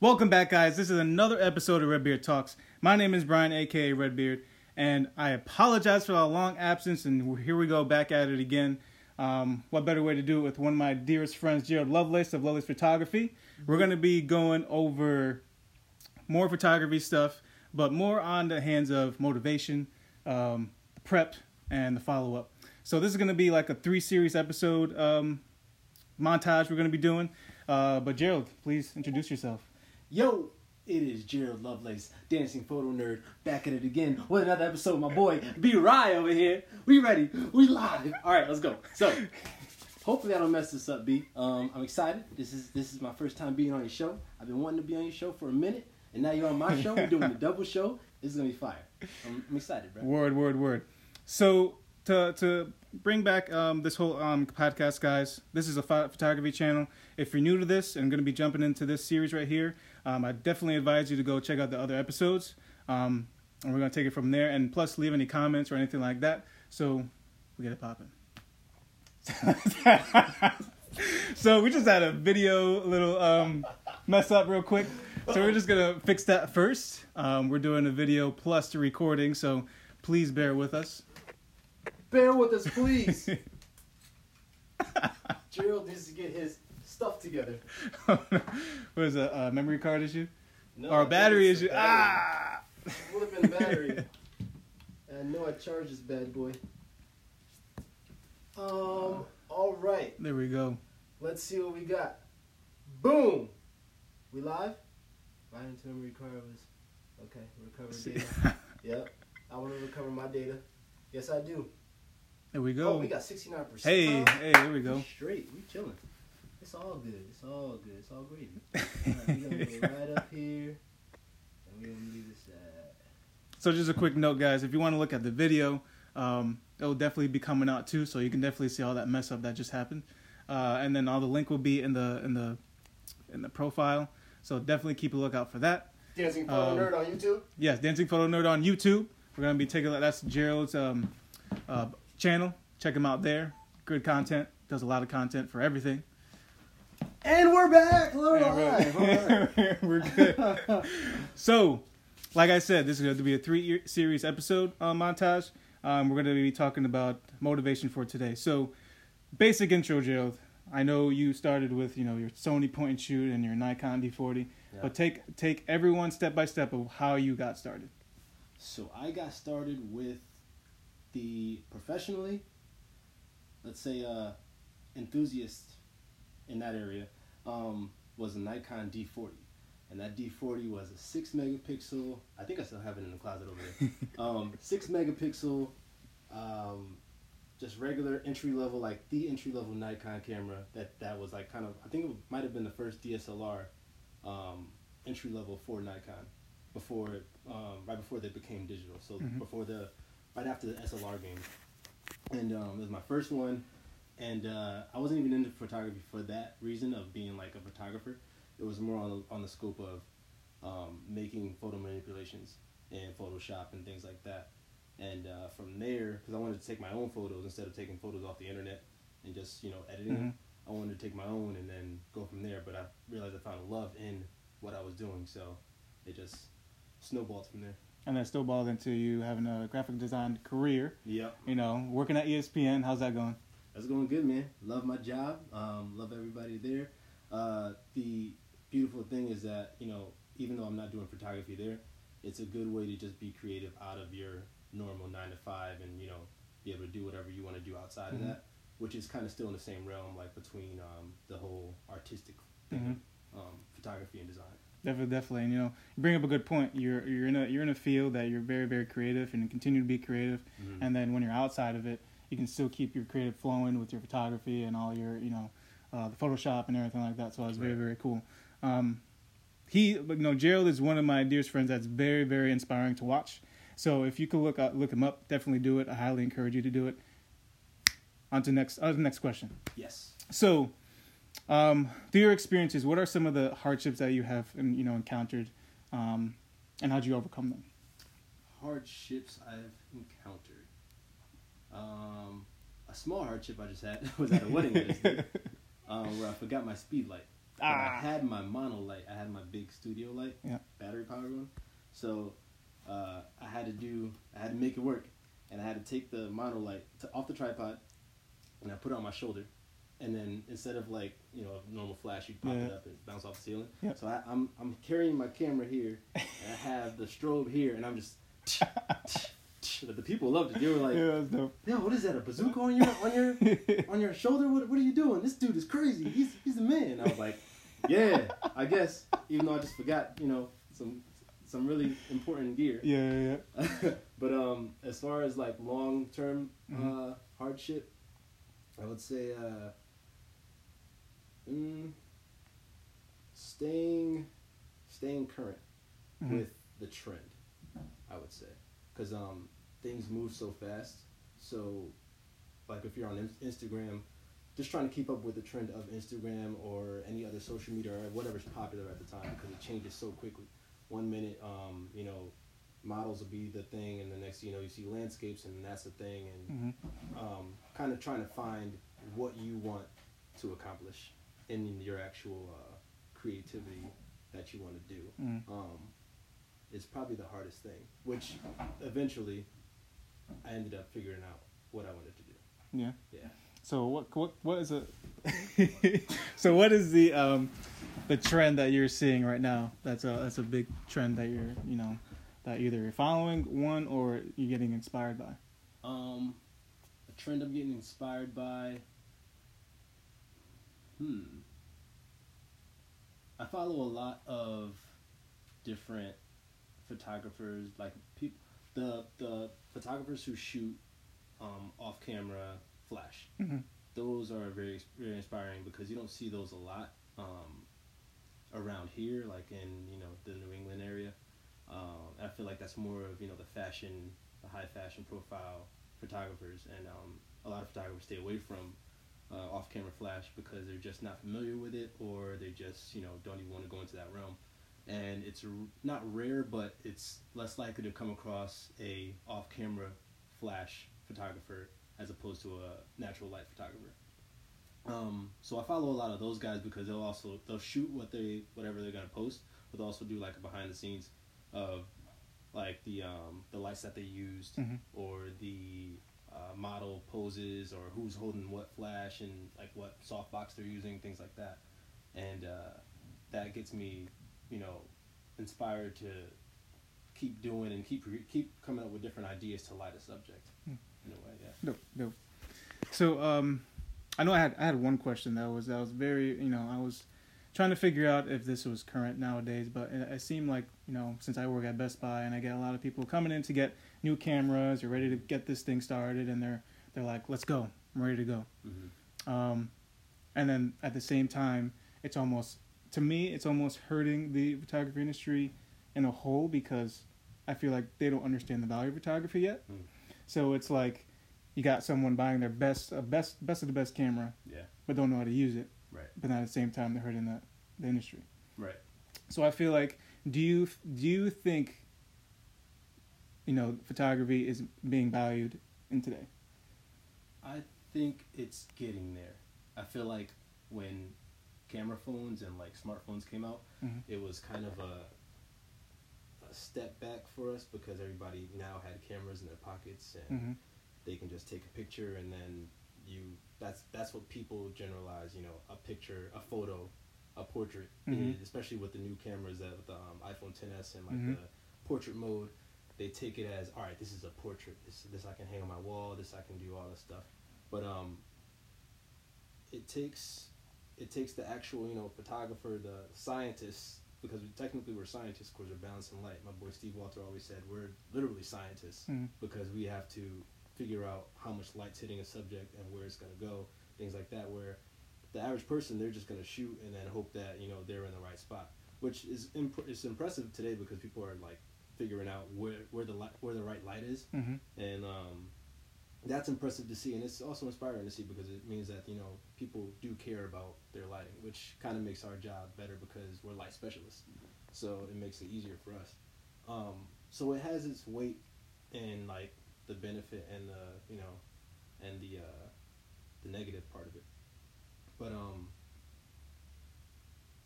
Welcome back, guys. This is another episode of Redbeard Talks. My name is Brian, aka Redbeard, and I apologize for a long absence, and here we go back at it again. What better way to do it with one of my dearest friends, Gerald Lovelace of Lovelace Photography. We're going to be going over more photography stuff, but more on the hands of motivation, prep, and the follow-up. So this is going to be like a 3-series episode montage we're going to be doing. But Gerald, please introduce yourself. Yo, it is Gerald Lovelace, dancing photo nerd, back at it again with another episode. My boy B-Rye over here. We ready? We live. All right, let's go. So, hopefully I don't mess this up, B. I'm excited. This is my first time being on your show. I've been wanting to be on your show for a minute, and now you're on my show. We're doing the double show. This is gonna be fire. I'm excited, bro. Word. So to bring back this whole podcast, guys, this is a photography channel. If you're new to this and going to be jumping into this series right here, I definitely advise you to go check out the other episodes. And we're going to take it from there. And plus, leave any comments or anything like that. So we get it popping. So we just had a video little mess up real quick. So we're just going to fix that first. We're doing a video plus the recording. So please bear with us. Bear with us, please. Gerald needs to get his stuff together. What is it? A memory card issue? No, or a battery issue? Flipping battery. I know I charged this bad boy. All right. There we go. Let's see what we got. Boom. We live? My memory card was okay. Recover data. Yep. I want to recover my data. Yes, I do. There we go. Oh, we got 69%. Hey, there we go. We straight. We chilling. It's all good. It's all gravy. All right, we're going to go right up here. And we're going to leave this So just a quick note, guys. If you want to look at the video, it'll definitely be coming out too. So you can definitely see all that mess up that just happened. And then all the link will be in the profile. So definitely keep a lookout for that. Dancing Photo Nerd on YouTube? Yes, Dancing Photo Nerd on YouTube. We're going to be taking that's Gerald's channel. Check him out there. Good content. Does a lot of content for everything. And we're back. We're live. All right. We're good. So, like I said, this is going to be a 3-series episode montage. We're going to be talking about motivation for today. So, basic intro, Gerald. I know you started with your Sony point and shoot and your Nikon D40, but take everyone step by step of how you got started. So I got started with the professionally, let's say enthusiast in that area, was a Nikon D40. And that D40 was a 6 megapixel, I think I still have it in the closet over there, 6 megapixel, just regular entry level, like the entry level Nikon camera that was like kind of, I think it might have been the first DSLR entry level for Nikon. Right before they became digital, so right after the SLR game, and it was my first one, and I wasn't even into photography for that reason of being like a photographer. It was more on the scope of making photo manipulations in Photoshop and things like that, and from there, because I wanted to take my own photos instead of taking photos off the internet and just editing them. I wanted to take my own and then go from there, but I realized I found love in what I was doing, so it just snowballed from there. And then snowballed into you having a graphic design career. Yep. Working at ESPN. How's that going? That's going good, man. Love my job. Love everybody there. The beautiful thing is that, even though I'm not doing photography there, it's a good way to just be creative out of your normal 9 to 5 and, be able to do whatever you want to do outside of that, which is kind of still in the same realm, like between the whole artistic thing, photography and design. Definitely, and you bring up a good point. You're in a field that you're very, very creative and continue to be creative, and then when you're outside of it, you can still keep your creative flowing with your photography and all your the Photoshop and everything like that. So it's very, very cool. Gerald is one of my dearest friends that's very, very inspiring to watch. So if you could look him up, definitely do it. I highly encourage you to do it. On to the next question. Yes. So, through your experiences, what are some of the hardships that you have encountered, and how'd you overcome them? Hardships I've encountered. A small hardship I just had was at a wedding I just did, where I forgot my speed light. I had my mono light. I had my big studio light, battery powered one. So I had to make it work, and I had to take the mono light off the tripod, and I put it on my shoulder, and then instead of like a normal flash, you'd pop it up and bounce off the ceiling. Yep. So I'm carrying my camera here, and I have the strobe here, and I'm just. But the people loved it. They were like, "Yeah, that's dope. Yo, what is that? A bazooka on your shoulder? What are you doing? This dude is crazy. He's a man." I was like, "Yeah, I guess." Even though I just forgot, some really important gear. Yeah. But as far as like long term hardship, I would say staying current with the trend. I would say, because things move so fast. So, like if you're on Instagram, just trying to keep up with the trend of Instagram or any other social media or whatever's popular at the time, because it changes so quickly. 1 minute, models will be the thing, and the next, you see landscapes, and that's the thing, and kind of trying to find what you want to accomplish in your actual creativity that you want to do. Is probably the hardest thing, which eventually I ended up figuring out what I wanted to do. Yeah. Yeah. So what is it? So what is the trend that you're seeing right now? That's a big trend that you're that either you're following one or you're getting inspired by. A trend I'm getting inspired by. I follow a lot of different photographers, like people, the photographers who shoot off camera flash. Those are very, very inspiring because you don't see those a lot around here, like in the New England area. I feel like that's more of the high fashion profile photographers, and a lot of photographers stay away from off camera flash because they're just not familiar with it, or they just don't even want to go into that realm. And it's not rare, but it's less likely to come across a off-camera flash photographer as opposed to a natural light photographer. So I follow a lot of those guys because they'll shoot whatever they're gonna post, but they'll also do like a behind the scenes of like the lights that they used, or the model poses, or who's holding what flash, and like what softbox they're using, things like that. And that gets me inspired to keep doing and keep coming up with different ideas to light a subject in a way. Yeah. Dope. So I know I had one question that was very I was trying to figure out if this was current nowadays, but it seemed like since I work at Best Buy and I get a lot of people coming in to get new cameras, you're ready to get this thing started, and they're like, let's go, I'm ready to go. And then at the same time, to me, it's almost hurting the photography industry in a whole, because I feel like they don't understand the value of photography yet. So it's like you got someone buying their best of the best camera, but don't know how to use it. Right. But at the same time, they're hurting the industry. Right. So I feel like, do you think photography is being valued in today? I think it's getting there. I feel like when camera phones and like smartphones came out, it was kind of a step back for us, because everybody now had cameras in their pockets, and they can just take a picture, and then that's what people generalize, a picture, a photo, a portrait, especially with the new cameras with the iPhone XS and like the portrait mode. They take it as, all right, this is a portrait, this I can hang on my wall, this I can do all this stuff. But it takes the actual photographer, the scientists, because we're scientists because we're balancing light. My boy Steve Walter always said we're literally scientists, because we have to figure out how much light's hitting a subject and where it's going to go, things like that, where the average person, they're just going to shoot and then hope that they're in the right spot, which is it's impressive today because people are like figuring out where the right light is, and that's impressive to see, and it's also inspiring to see, because it means that people do care about their lighting, which kind of makes our job better because we're light specialists, so it makes it easier for us. So it has its weight in like the benefit and the negative part of it, but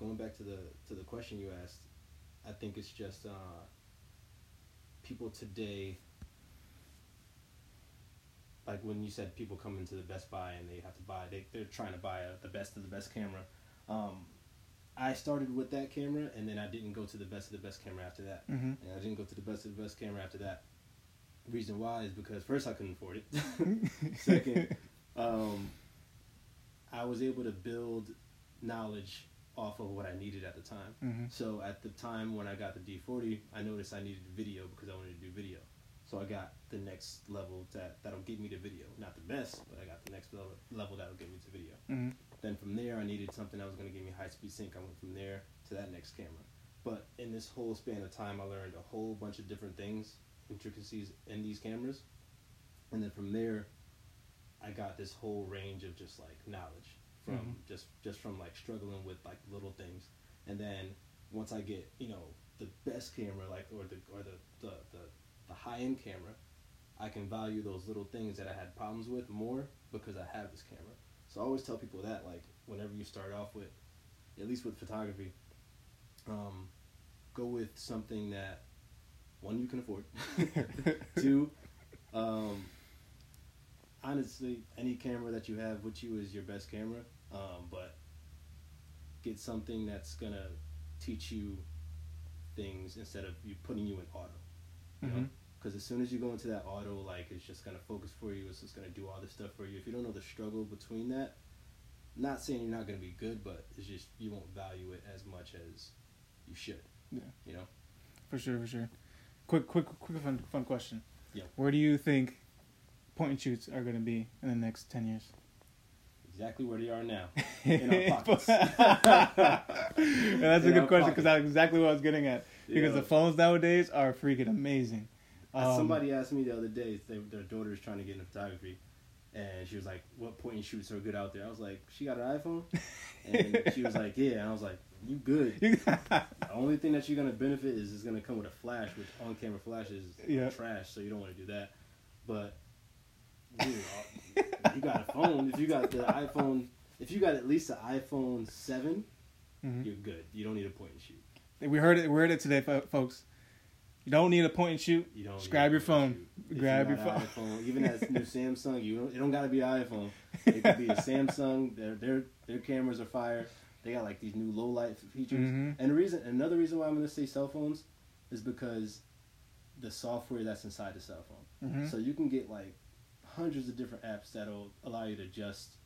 going back to the question you asked, I think it's just people today. Like when you said people come into the Best Buy and they have to buy, they're trying to buy the best of the best camera. I started with that camera, and then I didn't go to the best of the best camera after that. Mm-hmm. And I didn't go to the best of the best camera after that. The reason why is because first I couldn't afford it. Second, I was able to build knowledge off of what I needed at the time. Mm-hmm. So at the time when I got the D40, I noticed I needed video because I wanted to do video. So I got the next level that'll get me to video. Not the best, but I got the next level that'll get me to video. Mm-hmm. Then from there, I needed something that was going to give me high-speed sync. I went from there to that next camera. But in this whole span of time, I learned a whole bunch of different things, intricacies in these cameras. And then from there, I got this whole range of just like knowledge from just from like struggling with like little things. And then once I get, the best camera, like or the high-end camera, I can value those little things that I had problems with more because I have this camera. So I always tell people that, like, whenever you start off with, at least with photography, go with something that, one, you can afford. Two, honestly, any camera that you have with you is your best camera, but get something that's going to teach you things instead of you putting you in auto. You know? Because as soon as you go into that auto, like, it's just going to focus for you. It's just going to do all this stuff for you. If you don't know the struggle between that, not saying you're not going to be good, but it's just you won't value it as much as you should. Yeah. For sure. Quick fun question. Yeah. Where do you think point and shoots are going to be in the next 10 years? Exactly where they are now. In our pockets. That's a good question because that's exactly what I was getting at. Because the phones nowadays are freaking amazing. Somebody asked me the other day, their daughter's trying to get into photography, and she was like, what point and shoots are good out there? I was like, she got an iPhone? And she was like, yeah. And I was like, you good. The only thing that you're going to benefit is it's going to come with a flash, which on-camera flash is trash, so you don't want to do that. But, dude, you got a phone. If you got the iPhone, if you got at least an iPhone 7, you're good. You don't need a point and shoot. We heard it today, folks. You don't need a point and shoot. You don't. Just grab your phone. Grab your phone. iPhone, even that new Samsung, it don't gotta be an iPhone. It could be a Samsung. Their cameras are fire. They got like these new low light features. And another reason why I'm gonna say cell phones is because the software that's inside the cell phone. So you can get like hundreds of different apps that'll allow you to adjust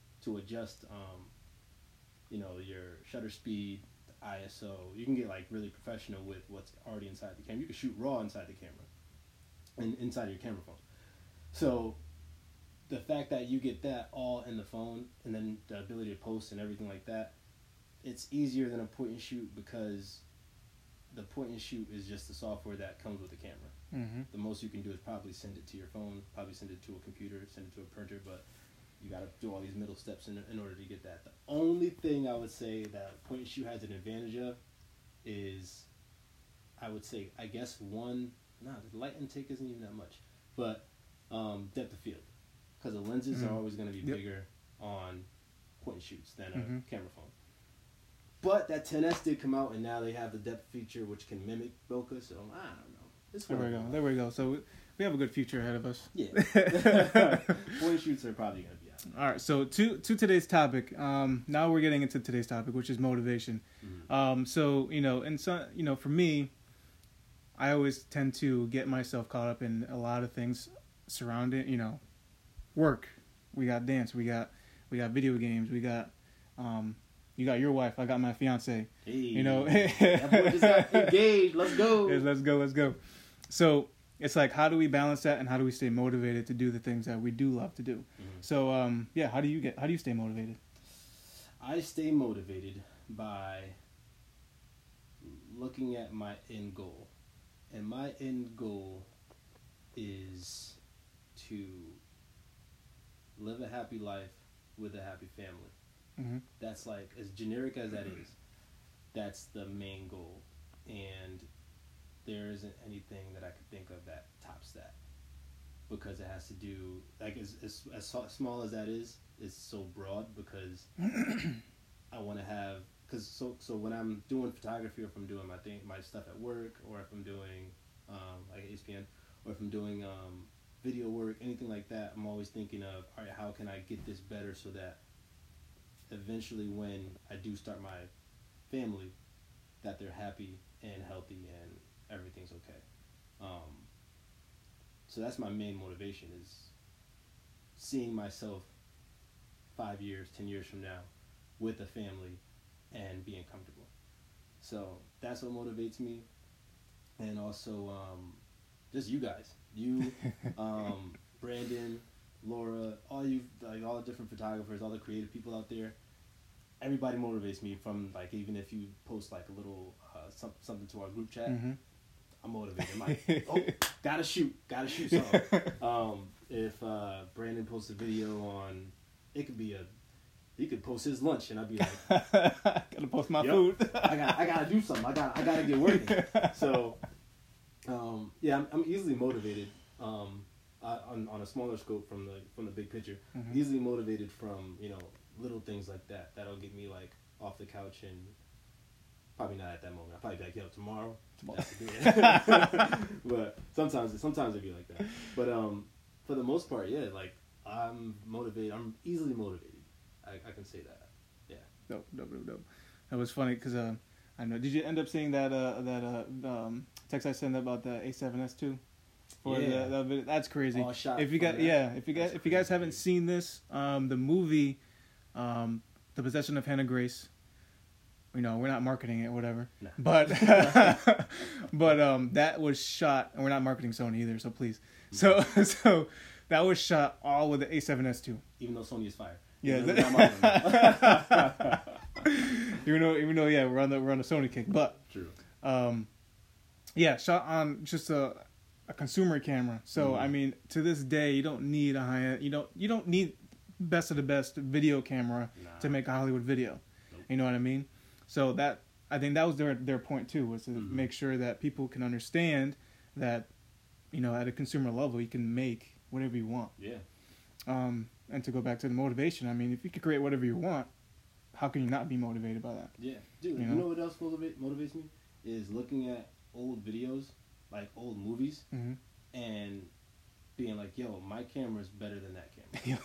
your shutter speed, ISO. You can get like really professional with what's already inside the camera. You can shoot raw inside the camera and inside your camera phone. So the fact that you get that all in the phone and then the ability to post and everything like that, it's easier than a point and shoot because the point and shoot is just the software that comes with the camera. The most you can do is probably send it to your phone, probably send it to a computer, send it to a printer, but you got to do all these middle steps in order to get that. The only thing I would say that point and shoot has an advantage of is, I would say, I guess the light intake isn't even that much, but depth of field. Because the lenses are always going to be bigger on point and shoots than a camera phone. But that 10S did come out, and now they have the depth feature, which can mimic bokeh, so I don't know. There we go. So we have a good future ahead of us. Yeah. Point and shoots are probably going to be out. All right, so to today's topic. Now we're getting into today's topic, which is motivation. So for me, I always tend to get myself caught up in a lot of things surrounding, work. We got dance. We got video games. We got, you got your wife. I got my fiance. Hey, that boy just got engaged. Let's go. Yes, let's go. So it's like, how do we balance that, and how do we stay motivated to do the things that we do love to do? So, how do you stay motivated? I stay motivated by looking at my end goal. And my end goal is to live a happy life with a happy family. That's like, as generic as that is, that's the main goal. And there isn't anything that I could think of that tops that, because it has to do, like, as small as that is, it's so broad, because I want to have because so when I'm doing photography, or if I'm doing my stuff at work, or if I'm doing like ESPN, or if I'm doing video work, anything like that, I'm always thinking of, all right, how can I get this better so that eventually when I do start my family, that they're happy and healthy and everything's okay. So that's my main motivation, is seeing myself 5 years, 10 years from now with a family and being comfortable. So that's what motivates me. And also just you guys, Brandon, Laura, all you, like all the different photographers, all the creative people out there. Everybody motivates me, from like, even if you post like a little something to our group chat, Mm-hmm. I'm motivated. I'm like, oh, gotta shoot something. If Brandon posts a video on, it could be he could post his lunch, and I'd be like, gotta post my food. I gotta do something. I gotta get working. So, yeah, I'm easily motivated. On a smaller scope from the big picture, Mm-hmm. easily motivated from little things like that. That'll get me like off the couch, and probably not at that moment. I'll probably be like, yo, tomorrow. That's the day. But sometimes it'd be like that. But for the most part, yeah, like I'm motivated. I'm easily motivated. I can say that. Yeah. Dope. That was funny because I know. Did you end up seeing that text I sent about the A7S II? Yeah. That's crazy. All shot If you from got that. if you guys haven't seen this, the movie, The Possession of Hannah Grace. We're not marketing it, whatever. No. But that was shot, and we're not marketing Sony either. So please, so that was shot all with the A7S II. Even though Sony is fire. Yeah. Even Even though, yeah, we're on the Sony kick, but True. yeah, shot on just a consumer camera. So I mean, to this day, you don't need a high-end, you don't need best of the best video camera to make a Hollywood video. Nope. You know what I mean? So I think that was their point too, was to make sure that people can understand that, at a consumer level, you can make whatever you want. Yeah. And to go back to the motivation, I mean, if you can create whatever you want, how can you not be motivated by that? Yeah. Dude, you know what else motivates me? Is looking at old videos, like old movies, and being like, yo, my camera's better than that camera.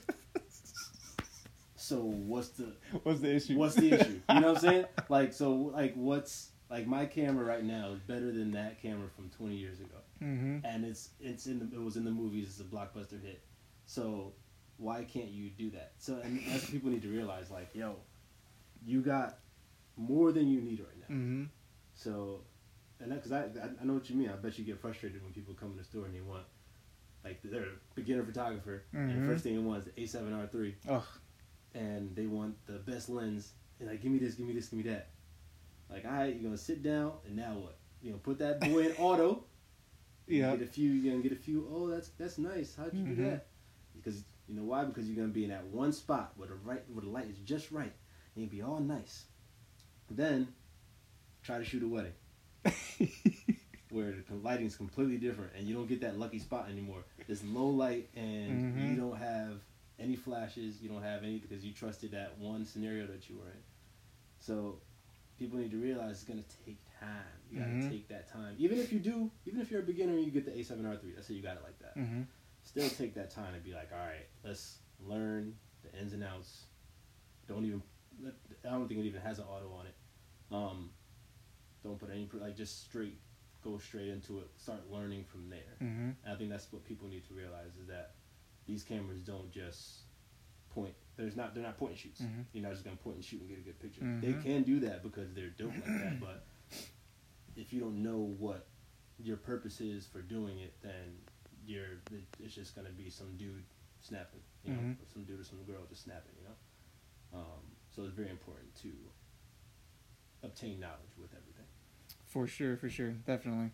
So what's the issue? What's the issue? You know what I'm saying? What's my camera right now is better than that camera from 20 years ago. Mm-hmm. And it was in the movies. It's a blockbuster hit. So why can't you do that? So, and that's what people need to realize. Like, yo, you got more than you need right now. Mm-hmm. So, and that, because I know what you mean. I bet you get frustrated when people come in the store and they want, like, they're a beginner photographer, and the first thing they want is the A7R3. Oh. And they want the best lens, and like, give me this, give me that. Like, all right, you're gonna sit down, and now what? Put that boy in auto. Yeah. You're gonna get a few. Oh, that's nice. How'd you do that? Because you know why? Because you're gonna be in that one spot where the light is just right, and you'll be all nice. Then try to shoot a wedding, where the lighting is completely different, and you don't get that lucky spot anymore. It's low light, and you don't have any flashes, you don't have any, because you trusted that one scenario that you were in. So people need to realize it's going to take time. You got to take that time. Even if you're a beginner and you get the A7R3, let's say you got it like that. Still take that time and be like, all right, let's learn the ins and outs. I don't think it even has an auto on it. Don't put any, just go straight into it. Start learning from there. And I think that's what people need to realize, is that these cameras don't just point. They're not point and shoots. You're not just gonna point and shoot and get a good picture. They can do that because they're dope like that. But if you don't know what your purpose is for doing it, then it's just gonna be some dude snapping, or some dude or some girl just snapping, So it's very important to obtain knowledge with everything. For sure, definitely.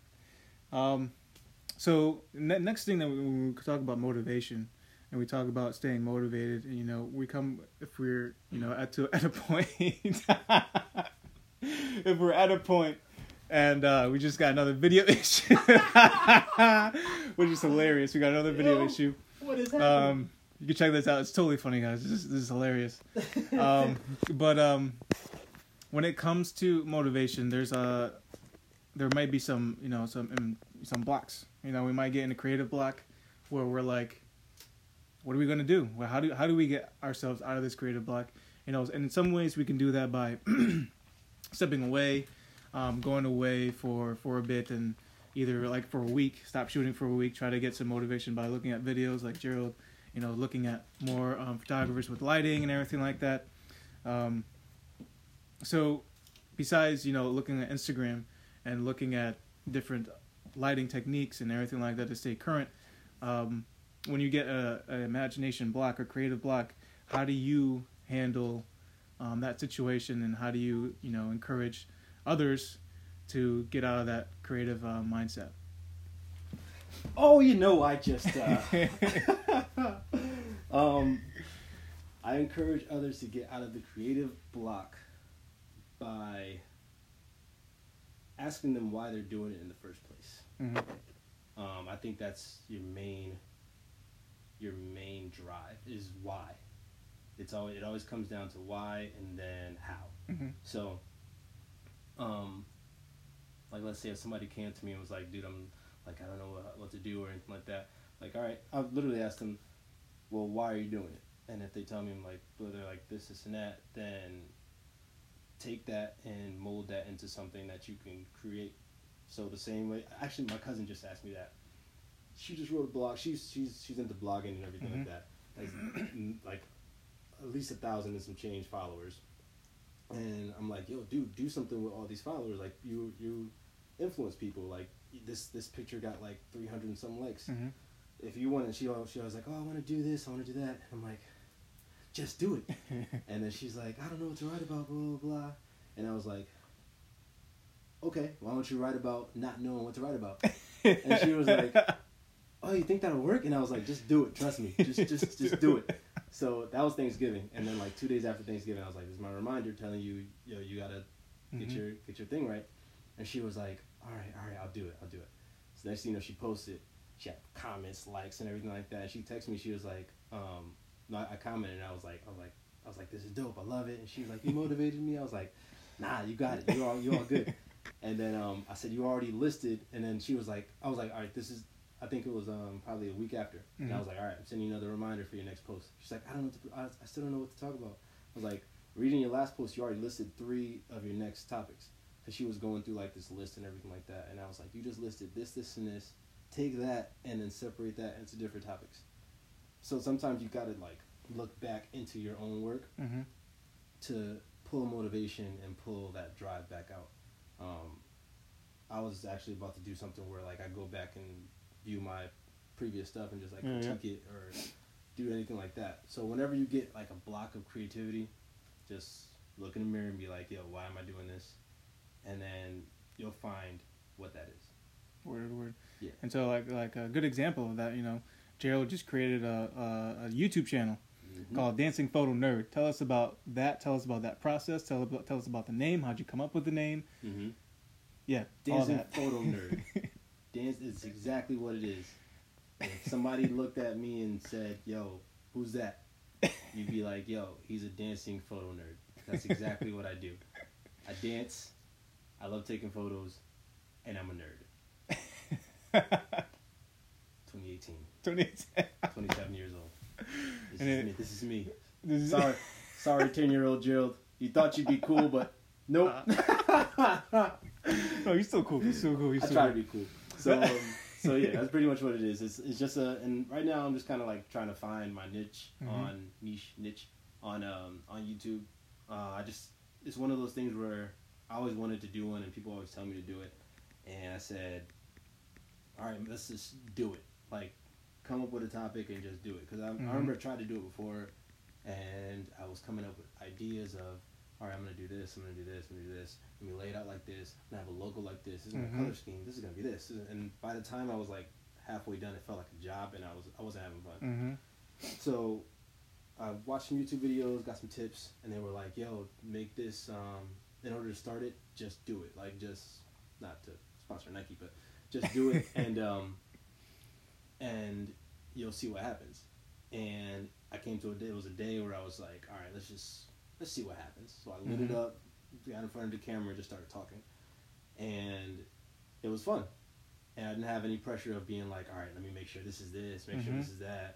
So next thing that when we talk about motivation, and we talk about staying motivated, we come, if we're, at a point, if we're at a point, and we just got another video issue, which is hilarious. We got another video issue. What is happening? You can check this out. It's totally funny, guys. This is hilarious. when it comes to motivation, there might be some some blocks. We might get in a creative block where we're like, what are we gonna do? Well, how do we get ourselves out of this creative block? And in some ways we can do that by stepping away, going away for a bit, and either like for a week, stop shooting for a week, try to get some motivation by looking at videos like Gerald, looking at more photographers with lighting and everything like that. So besides, looking at Instagram and looking at different lighting techniques and everything like that to stay current, when you get an imagination block or creative block, how do you handle that situation, and how do you, encourage others to get out of that creative mindset? Oh, I just I encourage others to get out of the creative block by asking them why they're doing it in the first place. Mm-hmm. I think that's your main drive is why. It always comes down to why and then how. Mm-hmm. So, like, let's say if somebody came to me and was like, dude, I'm like, I don't know what to do or anything like that. Like, all right, I've literally asked them, well, why are you doing it? And if they tell me, like, well, they're like this and that, then take that and mold that into something that you can create. So the same way, actually, my cousin just asked me that. She just wrote a blog. She's into blogging and everything mm-hmm. like that. Like at least 1,000 and some change followers. And I'm like, yo, dude, do something with all these followers. Like you influence people. Like this picture got like 300 and some likes. Mm-hmm. If you want, and she was like, oh, I want to do this, I want to do that. And I'm like, just do it. And then she's like, I don't know what to write about, blah, blah, blah. And I was like, okay, why don't you write about not knowing what to write about? And she was like, oh, you think that'll work? And I was like, just do it, trust me, just do it. So that was Thanksgiving, and then like 2 days after Thanksgiving, I was like, this is my reminder telling you, you gotta get mm-hmm. your thing right. And she was like, all right, I'll do it. So next thing you know, she posted, she had comments, likes, and everything like that. She texted me, she was like, no, I commented, and I was like, this is dope, I love it. And she was like, you motivated me. I was like, nah, you got it, you're all good. And then I said, you already listed, and then she was like, I was like, all right, this is, I think it was probably a week after. Mm-hmm. And I was like, all right, I'm sending you another reminder for your next post. She's like, I still don't know what to talk about. I was like, reading your last post, you already listed 3 of your next topics. Because she was going through like this list and everything like that. And I was like, you just listed this, and this. Take that and then separate that into different topics. So sometimes you got to like look back into your own work mm-hmm. to pull motivation and pull that drive back out. I was actually about to do something where like I go back and view my previous stuff and just like critique it or do anything like that. So whenever you get like a block of creativity, just look in the mirror and be like, yo, why am I doing this? And then you'll find what that is. Word. Yeah. And so like a good example of that, Gerald just created a YouTube channel mm-hmm. called Dancing Photo Nerd. Tell us about that. Tell us about that process. Tell us about the name. How'd you come up with the name? Mm-hmm. Yeah, Dancing Photo Nerd. Dance is exactly what it is. If somebody looked at me and said, yo, who's that? You'd be like, yo, he's a dancing photo nerd. That's exactly what I do. I dance, I love taking photos, and I'm a nerd. 2018. 27 years old. This is me. Sorry, 10-year-old Gerald. You thought you'd be cool, but nope. No, you're still cool. I try to be cool. So yeah, that's pretty much what it is. It's just and right now I'm just kind of like trying to find my niche on YouTube. It's one of those things where I always wanted to do one, and people always tell me to do it, and I said, all right, let's just do it. Like, come up with a topic and just do it. Because I remember I tried to do it before, and I was coming up with ideas of, all right, I'm going to do this, I'm going to do this, I'm going to do this. Let me lay it out like this. I'm going to have a logo like this. This is my color scheme. This is going to be this. And by the time I was like halfway done, it felt like a job, and I wasn't having fun. Mm-hmm. So I watched some YouTube videos, got some tips, and they were like, yo, make this, in order to start it, just do it. Like, just, not to sponsor Nike, but just do it, and you'll see what happens. And I came to it was a day where I was like, all right, let's see what happens. So I lit it up, got in front of the camera and just started talking, and it was fun. And I didn't have any pressure of being like, all right, let me make sure this is this, make sure this is that.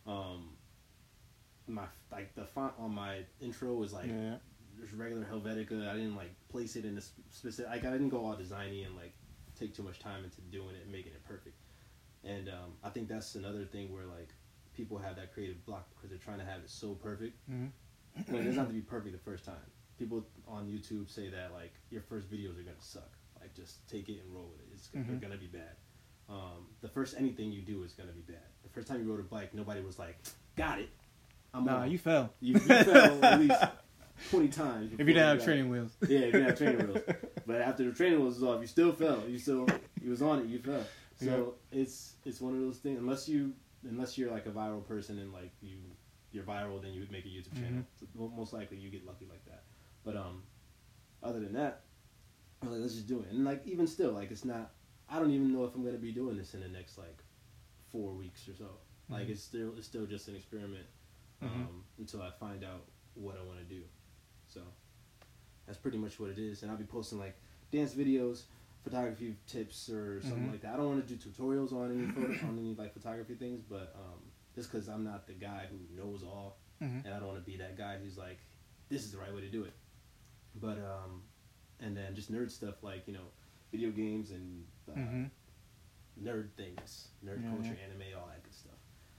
The font on my intro was like just regular Helvetica. I didn't like place it in a specific. Like I didn't go all designy and like take too much time into doing it and making it perfect. And I think that's another thing where like people have that creative block because they're trying to have it so perfect. But it doesn't have to be perfect the first time. People on YouTube say that like your first videos are gonna suck. Like just take it and roll with it. They're gonna be bad. The first anything you do is gonna be bad. The first time you rode a bike, nobody was like, "Got it." You fell. You fell at least 20 times. If you didn't have training wheels. Yeah, if you didn't have training wheels. But after the training wheels was off, you still fell. You was on it. You fell. So it's one of those things. Unless you're like a viral person and like you're viral, then you would make a YouTube channel. So most likely you get lucky like that. But other than that, I'm like, let's just do it. And like even still, like it's not. I don't even know if I'm gonna be doing this in the next like 4 weeks or so. Like it's still just an experiment until I find out what I want to do. So that's pretty much what it is. And I'll be posting like dance videos, photography tips, or something like that. I don't want to do tutorials on any like photography things, but just because I'm not the guy who knows all, and I don't want to be that guy who's like, this is the right way to do it. But and then just nerd stuff like video games and nerd things, nerd culture, anime, all that good stuff.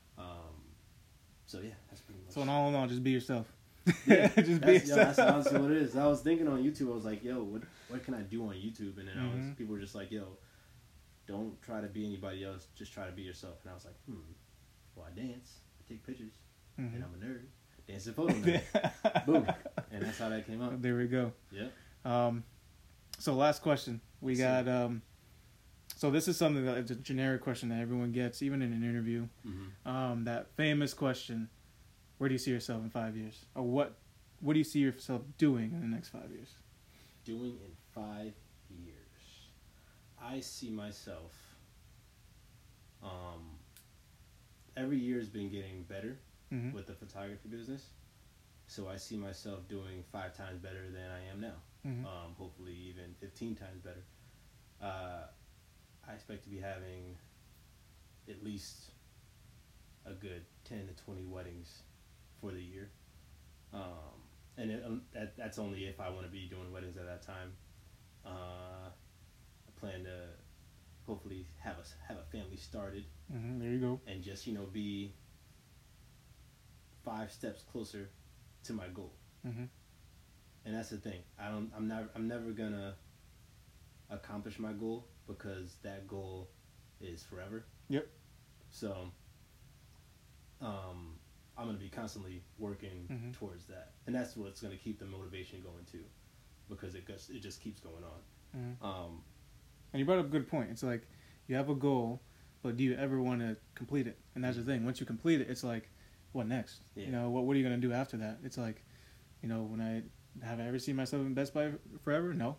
So yeah, that's pretty much. So in all, just be yourself. Yeah, just be yourself. That's honestly what it is. I was thinking on YouTube, I was like, yo, what can I do on YouTube? And then people were just like, yo, don't try to be anybody else, just try to be yourself. And I was like, well, I dance, I take pictures, and I'm a nerd. Dance and photo nerd. Boom. And that's how that came up. There we go. Yeah. So last question. We got so this is something that it's a generic question that everyone gets, even in an interview. That famous question, where do you see yourself in 5 years? Or what do you see yourself doing in the next 5 years? Doing in 5 years. I see myself every year has been getting better with the photography business. So I see myself doing 5 times better than I am now. Hopefully even 15 times better. I expect to be having at least a good 10 to 20 weddings for the year. And that's only if I want to be doing weddings at that time. I plan to hopefully have a family started. There you go. And just be 5 steps closer to my goal. And that's the thing. I'm never gonna accomplish my goal because that goal is forever. Yep. So I'm gonna be constantly working towards that, and that's what's gonna keep the motivation going too, because it just keeps going on. And you brought up a good point. It's like you have a goal, but do you ever want to complete it? And that's the thing. Once you complete it, it's like, what next? Yeah. What are you gonna do after that? It's like, when have I ever seen myself in Best Buy forever? No.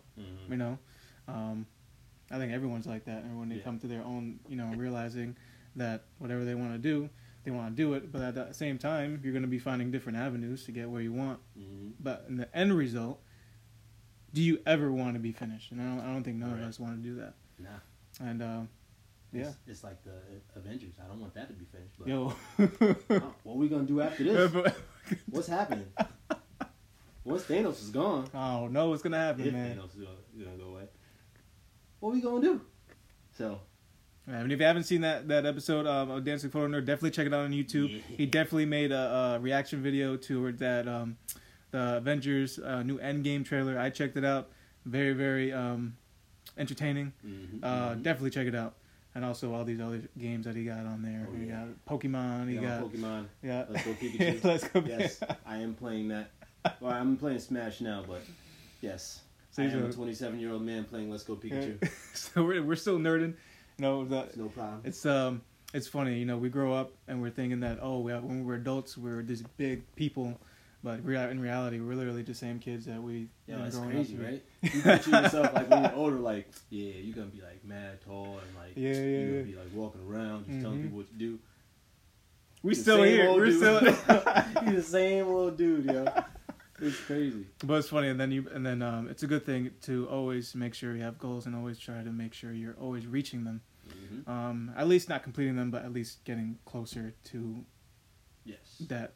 I think everyone's like that. And when they come to their own, realizing that whatever they want to do, they want to do it. But at the same time, you're going to be finding different avenues to get where you want. But in the end result, do you ever want to be finished? And I don't think none of us want to do that. Nah. And it's like the Avengers. I don't want that to be finished. But yo, what are we gonna do after this? What's happening? Once Thanos is gone, I don't know what's gonna happen, man. Thanos is gonna go away. What are we gonna do? So, and if you haven't seen that episode of Dancing Photo Nerd, definitely check it out on YouTube. Yeah. He definitely made a reaction video to that the Avengers new Endgame trailer. I checked it out. Very, very entertaining. Definitely check it out. And also all these other games that he got on there. He got Pokemon. He got Pokemon. Yeah. Let's Go Pikachu. Let's Go. Yes, I am playing that. Well, I'm playing Smash now, but yes, so I am a 27-year-old man playing Let's Go Pikachu. Yeah. So we're still nerding. It's no problem. It's funny. We grow up and we're thinking that when we're adults we're these big people, but in reality we're literally the same kids that we. Yeah, that's crazy, right? You picture yourself like when you're older, like you're gonna be like mad tall and like you're gonna be like walking around just telling people what to do. We're still here. We're still. He's the same little dude, yo. It's crazy. But it's funny, and then it's a good thing to always make sure you have goals and always try to make sure you're always reaching them. Mm-hmm. At least not completing them, but at least getting closer to that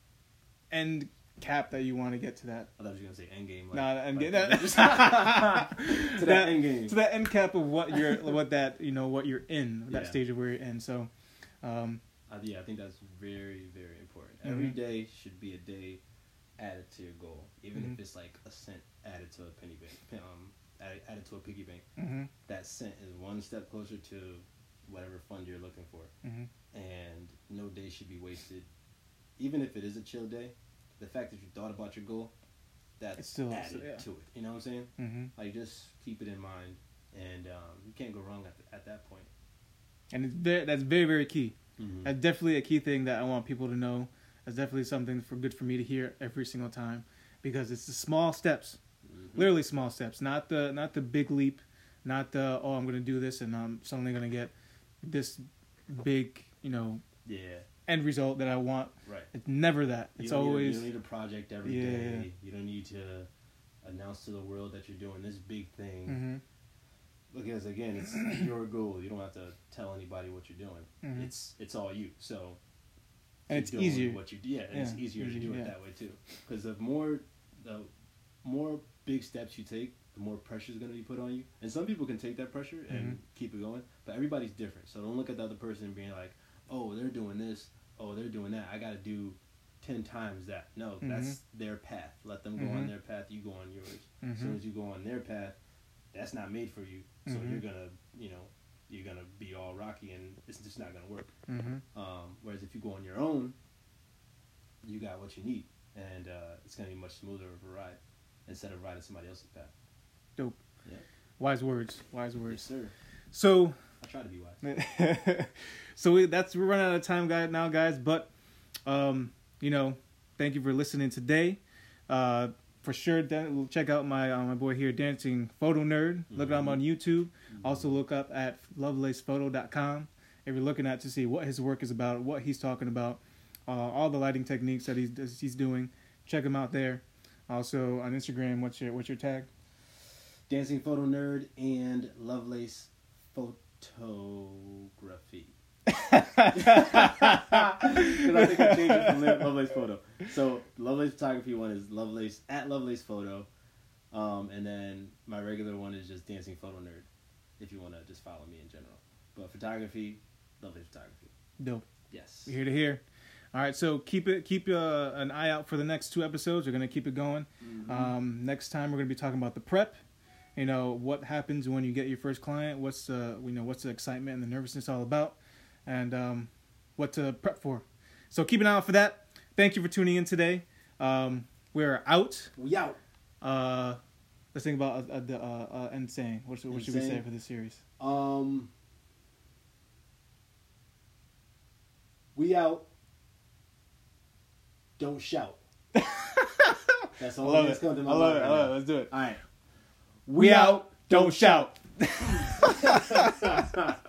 end cap that you want to get to that. I thought you were gonna say end game. End game. to that end game. To that end cap of what you're in, that stage of where you're in. So, I think that's very, very important. Mm-hmm. Every day should be a day added to your goal, even if it's like a cent added to a penny bank, added to a piggy bank. Mm-hmm. That cent is one step closer to whatever fund you're looking for, and no day should be wasted. Even if it is a chill day, the fact that you thought about your goal, that's still added to it. You know what I'm saying? Mm-hmm. Like, just keep it in mind, and you can't go wrong at that point. And that's very, very key. Mm-hmm. That's definitely a key thing that I want people to know. That's definitely something good for me to hear every single time, because it's the small steps, literally small steps, not the big leap, not the I'm going to do this and I'm suddenly going to get this big end result that I want. Right. It's never that. It's always you don't need a project every day. You don't need to announce to the world that you're doing this big thing. Because again, it's your goal. You don't have to tell anybody what you're doing. It's all you. So. And it's easier. It's easier to do it that way too. Because the more big steps you take, the more pressure is going to be put on you. And some people can take that pressure and keep it going, but everybody's different. So don't look at the other person and being like, "Oh, they're doing this. Oh, they're doing that. I got to do 10 times that." No, that's their path. Let them go on their path. You go on yours. As soon as you go on their path, that's not made for you. So you're gonna, you're gonna be all rocky, and it's just not gonna work. Whereas if you go on your own, you got what you need, and it's gonna be much smoother of a ride instead of riding somebody else's path. Dope. Yeah. Wise words. Yes, sir. So I try to be wise. So we're running out of time, guys. But thank you for listening today. For sure, check out my boy here, Dancing Photo Nerd. Look at him on YouTube. Also look up at lovelacephoto.com if you're looking at to see what his work is about, what he's talking about, all the lighting techniques that he's doing. Check him out there. Also on Instagram, what's your tag? Dancing Photo Nerd and Lovelace Photography. Because I think I changed it from Lovelace Photo. So Lovelace Photography one is Lovelace at Lovelace Photo, and then my regular one is just Dancing Photo Nerd. If you want to just follow me in general, but photography, Lovelace Photography. Dope. Yes. You're here to hear. All right, so keep an eye out for the next 2 episodes. We're gonna keep it going. Next time we're gonna be talking about the prep. What happens when you get your first client. What's the excitement and the nervousness all about. And what to prep for. So keep an eye out for that. Thank you for tuning in today. We're out. We out. Let's think about the end saying. What should we say for this series? We out. Don't shout. That's all that's coming to my mind. I love it. Let's do it. All right. We out. Don't shout.